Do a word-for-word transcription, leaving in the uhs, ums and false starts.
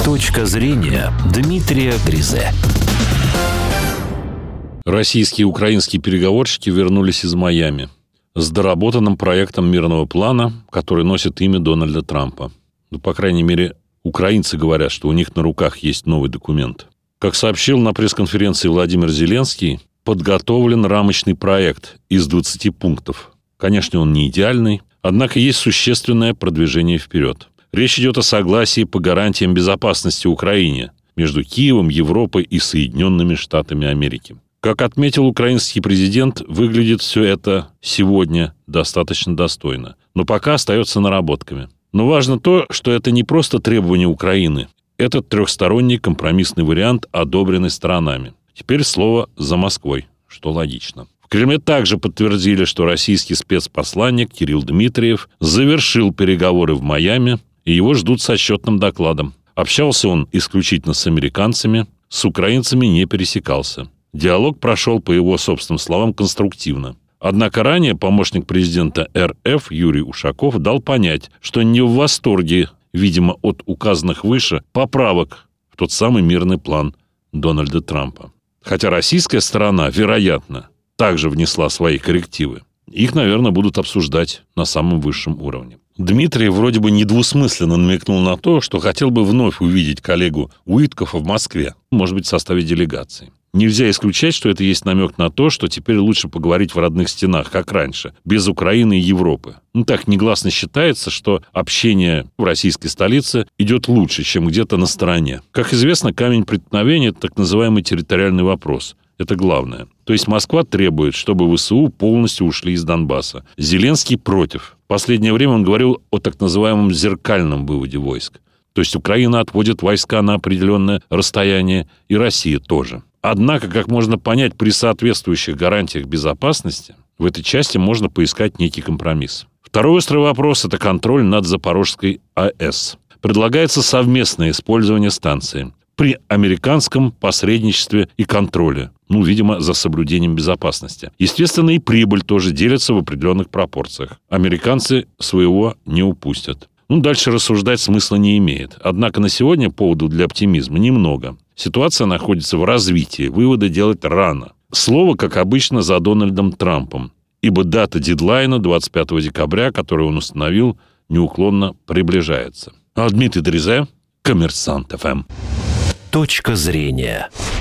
Точка зрения Дмитрия Гризе. Российские и украинские переговорщики вернулись из Майами с доработанным проектом мирного плана, который носит имя Дональда Трампа. Ну, по крайней мере, украинцы говорят, что у них на руках есть новый документ. Как сообщил на пресс-конференции Владимир Зеленский, подготовлен рамочный проект из двадцати пунктов. Конечно, он не идеальный, однако есть существенное продвижение вперед. Речь идет о согласии по гарантиям безопасности Украине между Киевом, Европой и Соединенными Штатами Америки. Как отметил украинский президент, выглядит все это сегодня достаточно достойно, но пока остается наработками. Но важно то, что это не просто требования Украины. Это трехсторонний компромиссный вариант, одобренный сторонами. Теперь слово за Москвой, что логично. В Кремле также подтвердили, что российский спецпосланник Кирилл Дмитриев завершил переговоры в Майами, и его ждут с отчетным докладом. Общался он исключительно с американцами, с украинцами не пересекался. Диалог прошел, по его собственным словам, конструктивно. Однако ранее помощник президента эр эф Юрий Ушаков дал понять, что не в восторге, видимо, от указанных выше поправок в тот самый мирный план Дональда Трампа. Хотя российская сторона, вероятно, также внесла свои коррективы. Их, наверное, будут обсуждать на самом высшем уровне. Дмитрий вроде бы недвусмысленно намекнул на то, что хотел бы вновь увидеть коллегу Уиткофа в Москве, может быть, в составе делегации. Нельзя исключать, что это есть намек на то, что теперь лучше поговорить в родных стенах, как раньше, без Украины и Европы. Ну, так негласно считается, что общение в российской столице идет лучше, чем где-то на стороне. Как известно, камень преткновения – это так называемый территориальный вопрос. Это главное. То есть Москва требует, чтобы ВСУ полностью ушли из Донбасса. Зеленский против. В последнее время он говорил о так называемом зеркальном выводе войск. То есть Украина отводит войска на определенное расстояние, и Россия тоже. Однако, как можно понять, при соответствующих гарантиях безопасности в этой части можно поискать некий компромисс. Второй острый вопрос – это контроль над Запорожской АЭС. Предлагается совместное использование станции при американском посредничестве и контроле. Ну, видимо, за соблюдением безопасности. Естественно, и прибыль тоже делится в определенных пропорциях. Американцы своего не упустят. Ну, дальше рассуждать смысла не имеет. Однако на сегодня поводов для оптимизма немного. Ситуация находится в развитии, выводы делать рано. Слово, как обычно, за Дональдом Трампом, ибо дата дедлайна двадцать пятого декабря, которую он установил, неуклонно приближается. А Дмитрий Гризе, Коммерсант эф эм. Точка зрения.